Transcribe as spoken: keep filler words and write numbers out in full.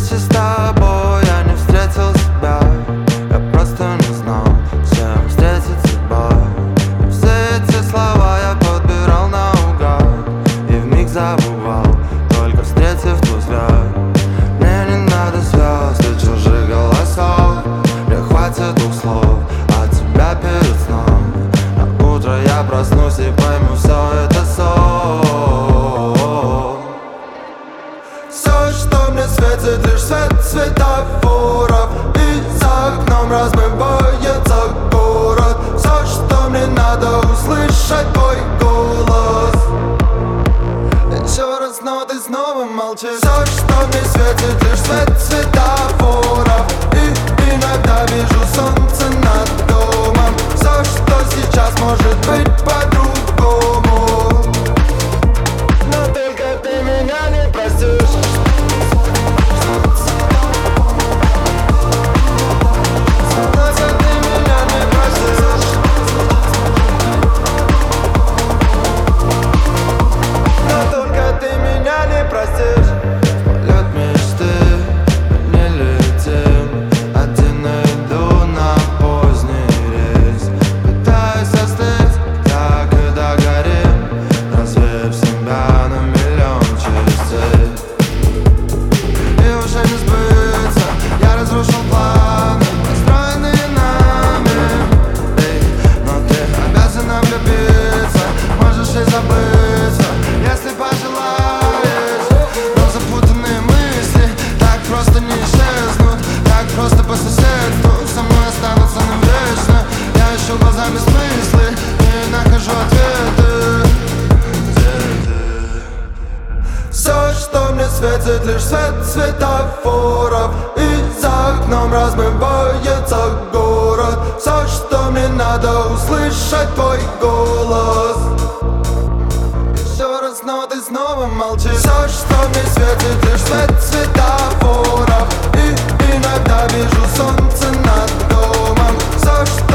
встрече с тобой я не встретил себя. Я просто не знал, с чем встретить судьба. Все эти слова я подбирал наугад и вмиг забывал, только встретив твой взгляд. Мне не надо звезд и чужих голосов, мне хватит двух слов от тебя перед сном. На утро я проснусь и пойму, все это сон. Все, что мне светит, лишь свет светофоров, и за окном размывается город. Все, что мне надо, услышать твой голос. Еще раз, но ты снова молчишь. Все, что мне светит, лишь свет светофоров, и иногда вижу солнце над домом. Все, что сейчас может быть по-другому, но только ты меня не простишь. Только ты меня не простишь. Но только ты меня не простишь. Полет мечты, не летим. Один иду на поздний рейс. Пытаюсь остыть, так и догорим. Развеяв себя на миллион частей. И уже не сбыться, я разрушил планы, построенные нами. Эй, но ты обязана влюбиться, можешь и забыться, если пожелаешь. Но запутанные мысли так просто не исчезнут, так просто по соседству со мной останутся навечно. Я ищу глазами смыслы и нахожу ответы. Где ты? Все, что мне светит, лишь свет светофоров, и за окном размывается город. Все, что мне надо, услышать твой голос. Еще раз, но ты снова молчишь. Все, что мне светит, лишь свет светофоров, и иногда вижу солнце над домом. Все, что